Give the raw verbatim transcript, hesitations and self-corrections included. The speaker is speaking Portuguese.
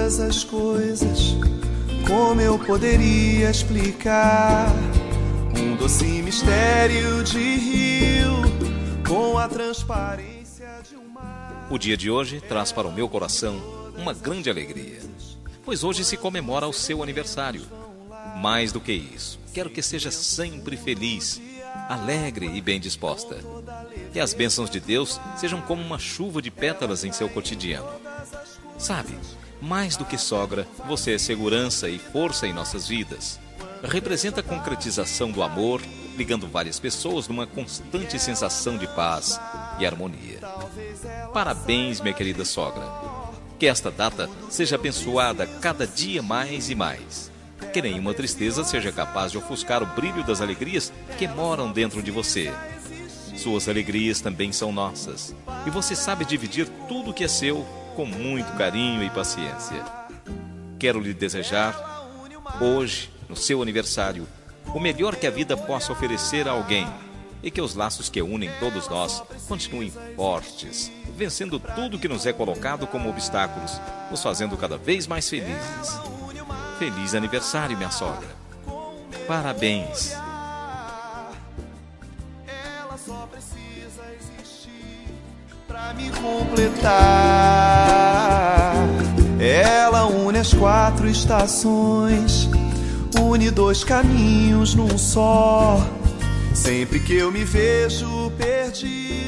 todas as coisas. Como eu poderia explicar um doce mistério de rio com a transparência de um mar? O dia de hoje traz para o meu coração uma grande alegria, pois hoje se comemora o seu aniversário. Mais do que isso, quero que seja sempre feliz, alegre e bem disposta. Que as bênçãos de Deus sejam como uma chuva de pétalas em seu cotidiano. Sabe, mais do que sogra, você é segurança e força em nossas vidas. Representa a concretização do amor, ligando várias pessoas numa constante sensação de paz e harmonia. Parabéns, minha querida sogra. Que esta data seja abençoada cada dia mais e mais. Que nenhuma tristeza seja capaz de ofuscar o brilho das alegrias que moram dentro de você. Suas alegrias também são nossas, e você sabe dividir tudo que é seu com muito carinho e paciência. Quero lhe desejar, hoje, no seu aniversário, o melhor que a vida possa oferecer a alguém, e que os laços que unem todos nós continuem fortes, vencendo tudo que nos é colocado como obstáculos, nos fazendo cada vez mais felizes. Feliz aniversário, minha sogra. Parabéns. Ela só precisa existir pra me completar. Ela une as quatro estações, une dois caminhos num só. Sempre que eu me vejo perdido,